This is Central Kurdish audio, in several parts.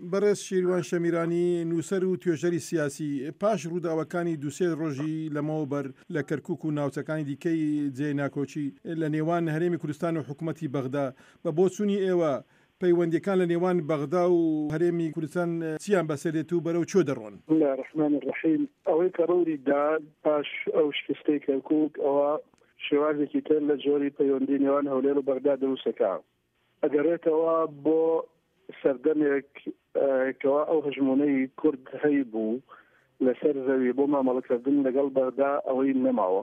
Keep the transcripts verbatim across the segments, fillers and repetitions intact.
بەڕێز شیروان شەمیرانی نووسەر و توێژەری سیاسی پاش ڕووداوەکانی دووسێ ڕۆژی لەمەوە بەر لە کەرکووک و ناوچەکانی دیکەی جێ ناکۆچی لە نێوان هەرێمی کوردستان و حکوومەتی بەغدا بە بۆ چوونی ئێوە پەیوەندیەکان لە نێوان بەغدا و هەرێمی کوردستان چیان بەسەرێت و بەرەو چۆ دەڕۆن؟ بسم الله الرحمن الرحیم. ئەوەی کە ڕووی دا پاش ئەو شکستەی کەرکووک ئەوە شێوازێکی تر لە جۆری پەیوەندی نێوان هەولێر و بەغدا دروستەکە. ئەگەڕێتەوە بۆ سەردەمێک کەوا ئەو هەژمونەی کورد هەی بوو لەسەر زەوی بۆ مامەڵەکردن لەگەڵ بەغدا ئەوەی نەماوە.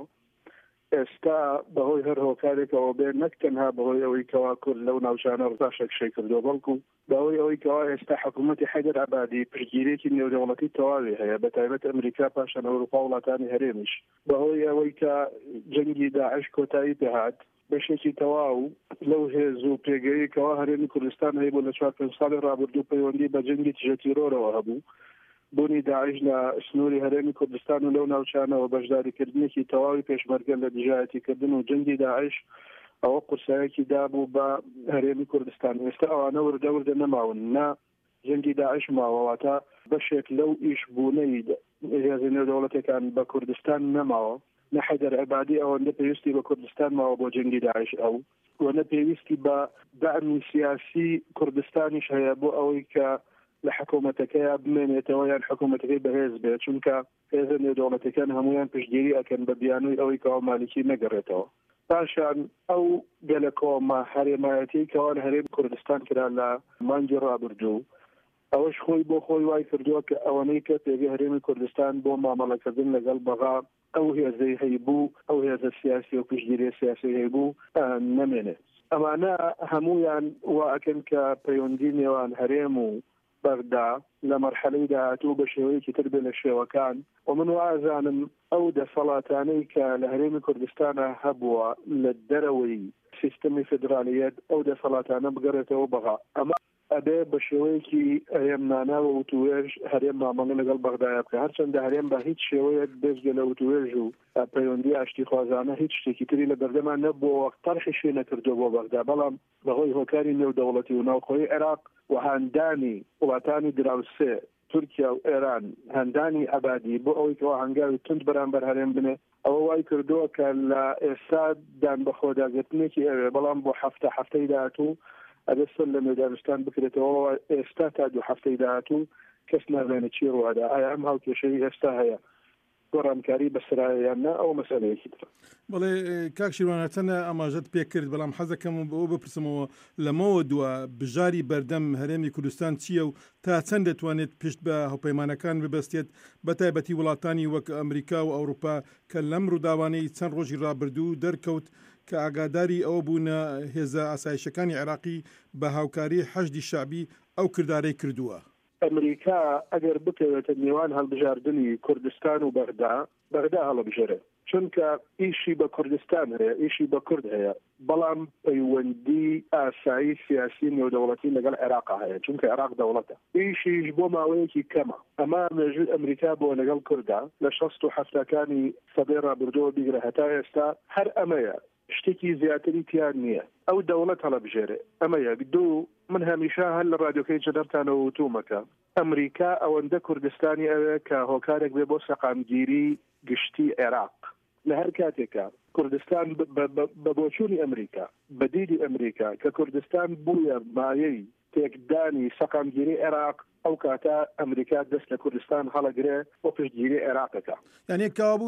ئێستا بەهۆی هەر هۆکارێکەوە بێ نەک تەنها بەهۆی ئەوەی کەوا کورد لەو ناوچانە ڕاشەکشەی کردو، بەڵکو بەهۆی ئەوەی کەوا ئێستا حکوومەتی حەیدەر عەبادی پشتگیرێکی نێودەوڵەتی تەواوی هەیە، بەتایبەت ئەمریکا پاشان ئەوروپا وڵاتانی هەرێمیش، بەهۆی ئەوەی کە جەنگی داعش کۆتایی پێهات بەشێکی تەواو لەو هێز و پێگەیەکەوە هەرێمی کوردستان هەیە بۆ لە چوار پێنج ساڵی ڕابردوو پەیوەندی بە جەنگی تیژەتیرۆرەوە هەبوو. بوونی داعش لە سنووری هەرێمی کوردستان و لەو ناوچانەوە بەشداریکردنێکی تەواوی پێشمەرگە لە دژایەتیکردن و جەنگی داعش ئەوە قورسایەکی دابوو بە هەرێمی کوردستان. ئێستا ئەوانە وردە وردە نەماون، نا جەنگی داعش ماوەواتە بەشێک لەو ئیش بوونەی هێزە نێودەوڵەتەکان بە کوردستان نەماوە. نە حەیدەر عەبادی ئەوەندە پێویستی بە کوردستان ماوە بۆ جەنگی داعش، ئەو وەنە پێویستی بە دەعمی سیاسی کوردستانیش هەیە بۆ ئەوەی کە لە حکوومەتەکەی بمێنێتەوە یان حکوومەتەکەی بەهێز بێت، چونکە هێزە نێودەوڵەتەکان هەمویان پشتگیری ئەکەن بە بیانووی ئەوەی کەوا مالکی نەگەڕێتەوە. پاشان ئەو گەلە کۆمە هەرێمایەتی کەوا لە هەرێم کوردستان کرا لە مانگی ڕابردوو، ئەوەش خۆی بۆ خۆی وای کردووە کە ئەوەنەی کە پێگەی هەرێمی کوردستان بۆ مامەڵەکردن لەگەڵ بەغا ئەو هێزەی هەیبوو، ئەو هێزە سیاسی و پشتگیری سیاسی هەیبوو نەمێنێت. ئەمانە هەمویان وا ئەکەن کە پەیوەندی نێوان هەرێم و بەغدا لە مەرحەلەی داهاتوو بە شێوەیەکی تر بێ لە شێوەکان، و من وازانم ئەو دەسەڵاتانەی کە لە هەرێمی کوردستانە هەبووە لە دەرەوەی سیستەمی فدرالیەت ئەو دەسەڵاتانە بگەڕێتەوە بەغا. ئەمە ئەبێ بە شێوەیەکی هەرێمناناوە وتوێژ هەرێم مامەڵە لەگەڵ بەغدایە بکە، هەرچەندە هەرێم بە هیچ شێوەیەک بێجگە لە وتوێژ و پەیوەندی ئاشتی خوازانە هیچ شتێکی تری لە بەردەمان نەبووە، تەرحیشی نەکردو بۆ بەغدا، بەڵام بەهۆی هۆکاری نێودەوڵەتی و ناوخۆی عێراق و هەندانی وڵاتانی دراوسێ تورکیا و ئێران هەندانی عەبادی بۆ ئەوەی کەەوە هەنگاوی تند بەرامبەر هەرێم بنێ، ئەوە وای کردووە کە لە ئێستا دان بە خۆداگرتنێکی ئەوێ، بەڵام بۆ هەفتە هەفتەی داهاتوو ئەبێ سەر لە مێدانستان بکرێتەوە. ئێستا تا دوو هەفتەی داهاتوو کەس نازانێت چی ڕوادا، ئایا ئەم هاوکێشەی ئێستا هەیە گۆڕانکاری بەسرایان نا ئەو مەسەلەیەکی تر. بەڵێ کاک شیروانەتەنە ئەماژەت پێ کرد، بەڵام حەزەکەم بۆ بپرسمەوە لەمەوە دووە بژاری بەردەم هەرێمی کوردستان چییە و تا چەند دەتوانێت پشت بە هەوپەیمانەکان ببەستێت، بەتایبەتی وڵاتانی وەک ئەمریکا و ئەوروپا کە لەم ڕووداوانەی چەند ڕۆژی ڕابردوو دەرکەوت کە ئاگاداری ئەوە بوونە هێزە ئاسایشەکانی عێراقی بە هاوکاری حەشدی شعبی ئەو کردارەی کردووە. ئەمریکا ئەگەر بکەوێتە نێوان هەڵبژاردننی کوردستان و بەغدا، بەغدا هەڵبژێرێت، چونکە ئیشی بە کوردستان هەیە، ئیشی بە کورد هەیە، بەڵام پەیوەندی ئاسایی سیاسی نێودەوڵەتی لەگەڵ عێراقا هەیە، چونکە عێراق دەوڵەتە، ئیشیش بۆ ماوەیەکی کەمە. ئەمە مێژووی ئەمریکا بۆ لەگەڵ کووردا لە شەست و هەفتەکانی سەدەی ڕابردووە بیگرە هەتا ئێستا هەر ئەمەیە، شتێکی زیاتری تیان نییە. ئەو دەوڵەت هەڵبژێرێ، ئەمە یەک. دوو، من هەمیشە هەر لە ڕادیۆکەی جەنەبتانەوە وتوومەکە ئەمریکا ئەوەندە کوردستانی ئەوێ کە هۆکارێک بێ بۆ سەقامگیری گشتی عێراق. لە هەر کاتێکە کوردستان بە بۆچوونی ئەمریکا بە دیدی ئەمریکا کە کوردستان بووە مایەی تێکدانی سەقامگیری عێراق، ئەو کاتە ئەمریکا دەست لە کوردستان هەڵەگرێ بۆ پشتگیری عێراقەکە. یعنی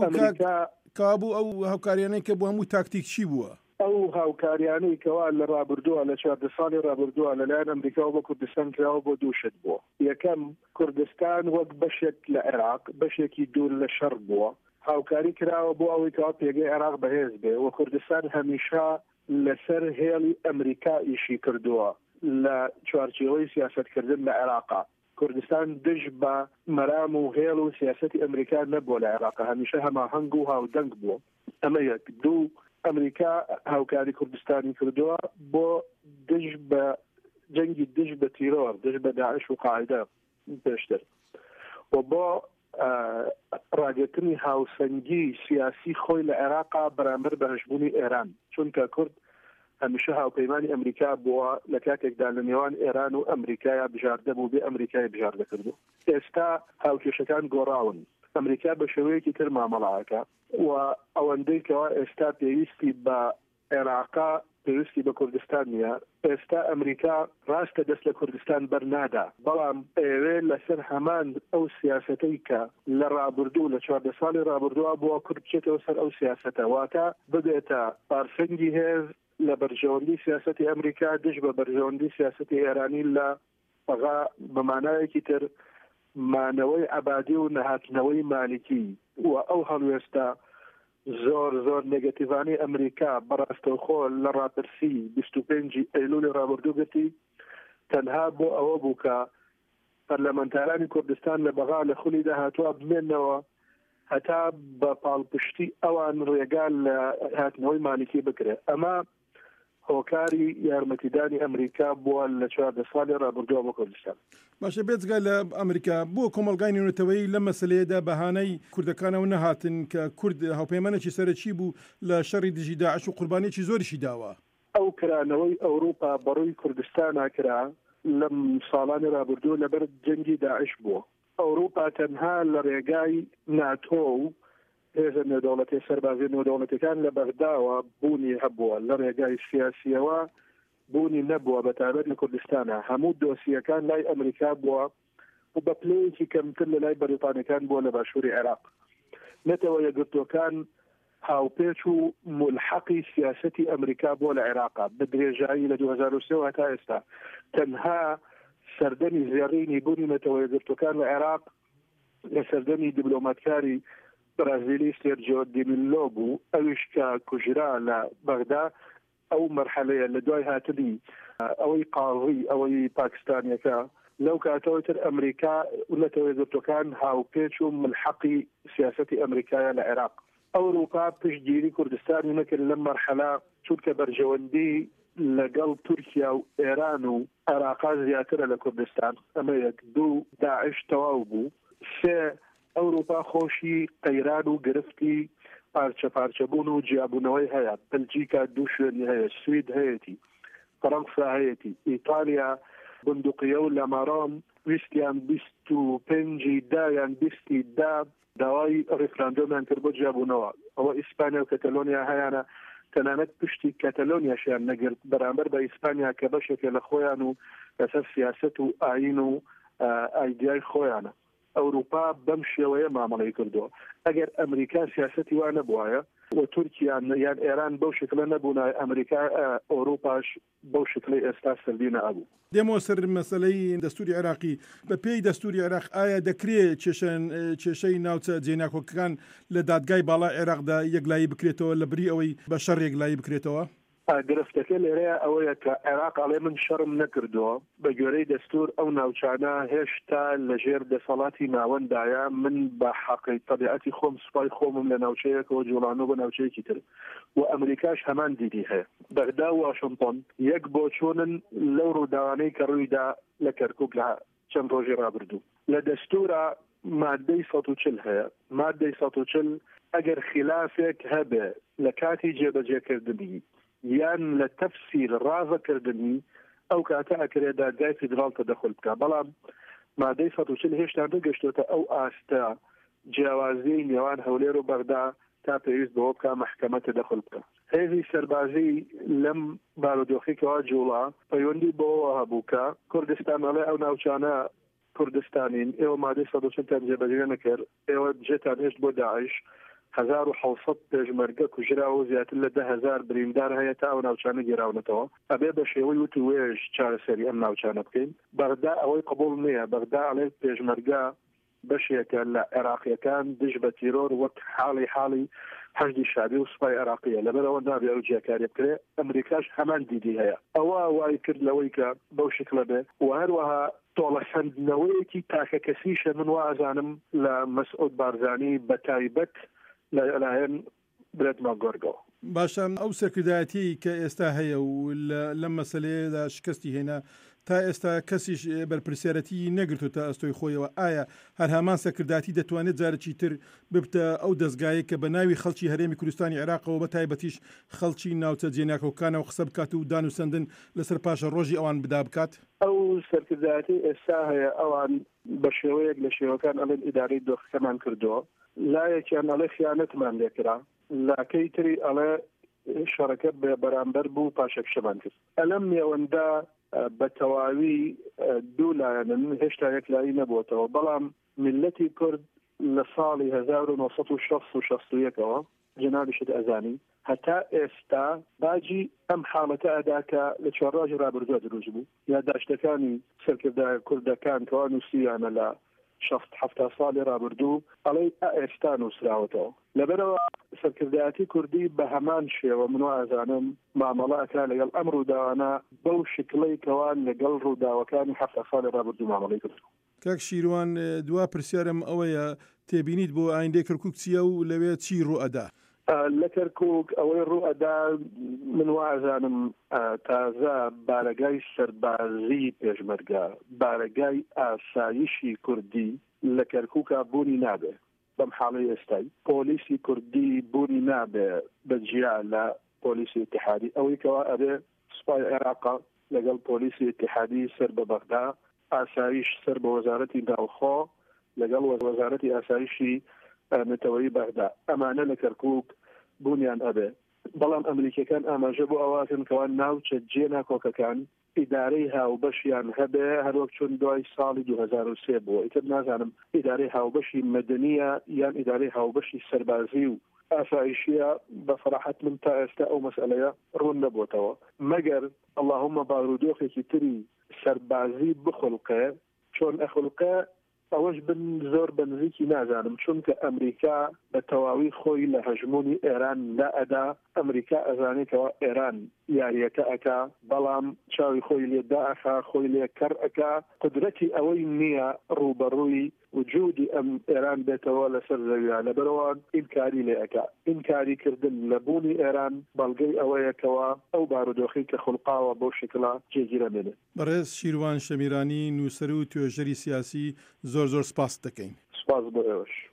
کابوو ئەو هاوکاریانەی کە بۆ هەموو تاکتیک چی بووە؟ ئەو هاوکاریانەی کەوا لە ڕابردووە لە چواردە ساڵی ڕابردووە لەلایەن ئەمریکا بۆ کوردستان کراوە بۆ دووشت بووە. یەکەم، کوردستان وەک بەشێک لە عێراق بەشێکی دوور لە شەڕ بووە، هاوکاری کراوە بۆ ئەوەی کەوا پێگەی عێراق بەهێز بێ، و کوردستان هەمیشە لەسەر هێڵی ئەمریکا ئیشی کردووە لە چوارچێوەی سیاسەتکردن لە عێراقا. کوردستان دژ بە مەرام و هێڵ و سیاسەتی ئەمریکا نەبووە لە عێراقا، هەمیشە هەماهەنگ و هاودەنگ بووە. ئەمە یەک. دوو، ئەمریکا هاوکاری کوردستانی کردووە بۆ دژ بە جەنگی دژ بە تیرۆر، دژ بە داعش و قاعیدە پێشتر، و بۆ ڕاگرتنی هاوسەنگی سیاسی خۆی لە عێراقا بەرامبەر بەهەشبوونی ئێران، چونکە کورد هەمیشە هاوپەیمانی ئەمریکا بووە لە کاتێکدا لە نێوان ئێران و ئەمریکایە بژاردە بوو بێ ئەمریکای بژاردەکردو. ئێستا هاوکێشەکان گۆڕاون، ئەمریکا بە شێوەیەکی تر مامەڵاکە و ئەوەندەی کەوا ئێستا پێویستی بە عێراقا پێویستی بە کوردستان نیە. ئێستا ئەمریکا ڕاستە دەست لە کوردستان بەرنادا، بەڵام ئێوێ لەسەر هەمان ئەو سیاسەتەی کە لە ڕابردوو لە چواردە ساڵی ڕابردووە بووە کورد بچێتەوە سەر ئەو سیاسەتە، واتە ببێتە پارسەنگی هێز لە بەرژەوەندی سیاسەتی ئەمریکا دژ بە بەرژەوەندی سیاسەتی ئێرانی لە بەغا بەمانایەکی تر مانەوەی عەبادی و نەهاتنەوەی مالکی و ئەو هەڵوێستا زۆر زۆر نێگەتیڤانەی ئەمریکا بەڕاستەوخۆ لە ڕاپرسی بیست و پێنجی ئەیلولی ڕابردوو گرتی تەنها بۆ ئەوە بوو کە پەرلەمانتارانی کوردستان لە بەغا لە خولی داهاتوە بمێنەوە هەتا بە پاڵپشتی ئەوان ڕێگا لە هاتنەوەی مالکی بکرێت. ئەمە هۆکاری یارمەتیدانی ئەمریکا بووە لە چواردە ساڵی ڕابردووە بۆ کوردستان. باشە بێجگا لە ئەمریکا بۆ کۆمەڵگای نێونەتەوەی لە مەسلەیەدا بەهانەی کوردەکانەوە نەهاتن کە کورد هاوپەیمانێکی سەرەکی بوو لە شەڕی دژی داعش و قوربانیەکی زۆریشی داوە. ئەو کرانەوەی ئەوروپا بەڕووی کوردستانە کرا لەم ساڵانی ڕابردوو لەبەر جەنگی داعش بووە. ئەوروپا تەنها لە ڕێگای ناتۆ و هێزە نێودەوڵەتی سەربازی نێودەوڵەتەکان لە بەغداوە بوونی هەبووە، لە ڕێگای سیاسیەوە بوونی نەبووە بە تایبەت لە کوردستانە. هەموو دۆسیەکان لای ئەمریکا بووە و بە پلەیەکی کەمتر لە لای بەریتانیەکان بووە لە باشووری عێراق. نەتەوە یەکگرتوەکان هاوپێچ و ملحقی سیاسەتی ئەمریکا بووە لە عێراقا بە درێژایی لە دوو هەزار و سێ تا ئێستا. تەنها سەردەمی زێڕینی بوونی نەتەوە یەکگرتوەکان لە عێراق لە سەردەمی دیبلۆماتکاری برازیلی سێرجیۆ دیمیلۆ بوو، ئەویش کە کوژرا لە بەغدا. ئەو مەرحەلەیە لە دوای هاتنی ئەوەی قاڵی ئەوەی پاکستانیەکە لەو کاتەوەتر ئەمریکا نەتەوە یەکگرتوەکان هاوپێچ و ملحقی سیاسەتی ئەمریکایە لە عێراق. ئەوروپا پشتگیری کوردستانی نەکرد لەم مەرحەلە چونکە بەرژەوەندی لەگەڵ تورکیا و ئێران و عێراقا زیاترە لە کوردستان. ئەمە یەک. دوو داعش تەواو بوو. سێ ئەوروپا خۆشی قەیران و گرفتی پارچە پارچەبوون و جیابوونەوەی هەیە. بلجیکا دوو شوێنی هەیە، سوید هەیەی، فەڕەنسا هەیەی، ئیتالیا بندوقیە و لەمارۆم ویستیان بیست و پێنجی دایان بیستی دا داوای ڕێفراندۆمیان کرد بۆ جیابوونەوە. ئەوە ئیسپانیا و کەتەلۆنیا هەیەە، تەنانەت پشتی کەتەلۆنیاشیان نەگرت بەرامبەر بە ئیسپانیا کە بەشێکە لە خۆیان و لەسەر سیاسەت و ئاین و ئایدیای خۆیانە. ئەوروپا بەم شێوەیە مامەڵەی کردووە. ئەگەر ئەمریکا سیاسەتی وا نەبووایە و تورکیان یان ئێران بەو شکلە نەبوونای ئەمریکا ئەوروپاش بەو شکلی ئێستا سەردی نەبوو. دێمەوە سەر مەسەلەی دەستوری عێراقی. بە پێی دەستوری عێراق ئایا دەکرێت کێشەی ناوچە جێناکۆکەکان لە دادگای باڵای عێراقدا یەکلایی بکرێتەوە لە بری ئەوەی بە شەڕ یەکلایی بکرێتەوە؟ گرفتەکە لێرەیە ئەوەیە کە عێراق ئەڵێ من شەڕم نەکردووە بە گوێرەی دەستور ئەو ناوچانە هێشتا لەژێر دەسەڵاتی ناوەندایە، من بە حەقی تەبیعەتی خۆم سوپای خۆمم لە ناوچەیەکەوە جوڵانۆ بە ناوچەیەکی تر و ئەمریکاش هەمان دیدی هەیە. بەغدا و واشنگتن یەک بۆ چۆنن لەو ڕووداوانەی کە ڕوویدا لە کەرکووک لە چەند ڕۆژی ڕابردوو. لە دەستورە مادەی سەد و چل هەیە. مادەی سەد و چل ئەگەر خلافێک هەبێ لە کاتی جێبەجێکردنی یان لە تەفسیر ڕازەکردنی ئەو کاتە ئەکرێت دادگای فیدراڵ تەدەخل بکە. بەڵام مادەی سەد و چل هێشتا نەگەشتوتە ئەو ئاستە جیاوازیی نێوان هەولێر و بەغدا تا پێویست بەوە بکە مەحکەمە تەدەخل بکە. هێزی سەربازی لەم بارودۆخێکەوە جوڵا پەیوەندی بەوە هەبوو کە کوردستان ئەڵێ ئەو ناوچانە کوردستانین، ئێوە مادەی سەد و چلتان جێبەجێ نەکرد، ئێوە جێتان هێشت بۆ داعش، هزار و حوصد پێشمەرگە کوژرا و زیاتر لە ده هزار بریندار هەیە تا ئەو ناوچانە گێراونەتەوە. ئەبێ بە شێوەی وت و وێژ چارەسەری ئەم ناوچانە بکەین. بەغدا ئەوەی قبول نییە. بەغدا ئەڵێ پێشمەرگە بەشێکە لە عێراقیەکان دژ بە تیرۆر وەک حاڵی حاڵی حەشدی شابی و سوپای عێراقیە، لەبەرەوە نابێ ئەو جیاکاری بکرێ. ئەمریکاش هەمان دیدی هەیە. ئەوە وای کرد لەوەی کە بەو شکلە بێ و هەروەها تۆڵە سندنەوەیەکی تاکە کەسیشە من وازانم لە مەسعود بارزانی بە تایبەت لەلایەن برێتمان گۆرگەوە. باشە ئەو سەرکردایەتی کە ئێستا هەیە و لەم مەسەلەیەدا شکستی هێنا تا ئێستا کەسیش بەرپرسیارەتی نەگرتو تا ئەستۆی خۆیەوە ئایا هەر هەمان سەرکرداتی دەتوانێت جارێکی تر ببتە ئەو دەستگایە کە بە ناوی خەڵکی هەرێمی کوردستانی عێراقەوە بە تایبەتیش خەڵکی ناوچە جێناکەوکانەوە قسە بکات و دان و سندن لەسەر پاشە ڕۆژی ئەوان بدا بکات؟ ئەو سەرکرداتی ئێستا هەیە ئەوان بە شێوەیەک لە شێوەکان ئەڵێن ئیدارەی دۆخەکەمان کردووە، لایەکیان ئەڵێ خیانەتمان لێکرا، لاکەی تری ئەڵێ شەڕەکە بەرامبەر بوو پاشەکشەمان کرد. ئەلەم نێوەندا بە تەواوی دوو لایەنن، هێشتا یەکلایی نەبووەتەوە، بەڵام ملەتی کورد لە ساڵی هەزار و نۆ سەد و شەست و شەست و یەکەوە جنابیشت ئەزانی هەتا ئێستا باجی ئەم حاڵەتە ئەداکە لە چوارڕۆژی ڕابردووە دروست بوو. یادداشتەکانی سەرکردایە کوردەکان کەوا نووسیانە لە شەست حەفتا ساڵی ڕابردوو ئەڵێ ئێستا نووسراوەتەوە. لەبەرەوە سەرکردایەتی کوردی بە هەمان شێوە من وازانم مامەڵەکە لەگەڵ ئەم ڕووداوانە بەو شکڵەی کەوان لەگەڵ ڕووداوەکانی حەفتا ساڵی ڕابردوو مامەڵەی کردو. کاک شیروان، دوا پرسیارم ئەوەیە تێبینیت بۆ ئایندەی کەرکووک چییە و لەوێ چی ڕوئەدا؟ لە کەرکووک ئەوەی ڕوئەدا من وازانم تازە بارەگای سەربازی پێشمەرگە، بارەگای ئاسایشی کوردی لە کەرکووکە بوونی نابێ. بەم حاڵەی ئێستای پۆلیسی کوردی بوونی نابێ بەجیا لە پۆلیسی ئیتیحادی، ئەوەی کەوا ئەبێ سوپای عێراقا لەگەڵ پۆلیسی ئیتیحادی سەر بە بەغدا، ئاسایش سەر بە وەزارەتی ناوخۆ لەگەڵ وەزارەتی ئاسایشی نەتەوەیی بەغدا، ئەمانە لە کەرکووک بوونیان ئەبێ. بەڵام ئەمریکەکان ئاماژە بۆ ئەواتن کەوا ناوچە جێنا کۆکەکان ئیدارەی هاوبەشیان هەبێ هەروەک چون دوای ساڵی دوو هەزار و سێ بووە. ئیتر نازانم ئیدارەی هاوبەشی مەدەنیە یان ئیدارەی هاوبەشی سەربازی و ئاسایشیە، بە فەراحەت من تا ئێستا ئەو مەسئلەیە ڕوون نەبووتەوە، مەگەر اللهم بارودۆخێکی تری سەربازی بخڵقێ چۆن ئەخڵقێ ئەوەش بن زۆر بنزیکی نازانم، چونکە ئەمریکا بە تەواوی خۆی لە هەژمونی ئێران لا ئەدا. ئەمریکا ئەزانێتەوە ئێران یاریەکە ئەکا، بەڵام چاوی خۆی لێدا ئەخا، خۆی لێ کەڕ ئەکا، قدرەتی ئەوەی نییە ڕوبەڕووی وجودی ئەم ئێران بێتەوە لەسەر زەویە. لەبەرەوە ئینکاری لێ ئەکا. ئینکاریکردن لە بوونی ئێران بەڵگەی ئەوەیەکەوە ئەو بارودۆخی کە خولقاوە بۆ شکڵە جێگیرە بێنێ. بەڕێز شیروان شەمیرانی، نووسەر و توێژەری سیاسی، زۆر زۆر سپاس دەکەین. سپاس بۆ ئێوەش.